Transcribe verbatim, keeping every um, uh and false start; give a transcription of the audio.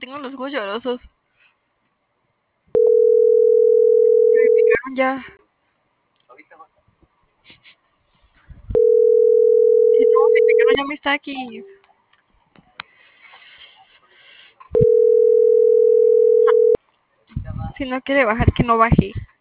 tengo los ojos llorosos. Me picaron ya. Que no, me picaron ya mis taquis. Si no quiere bajar, que no baje.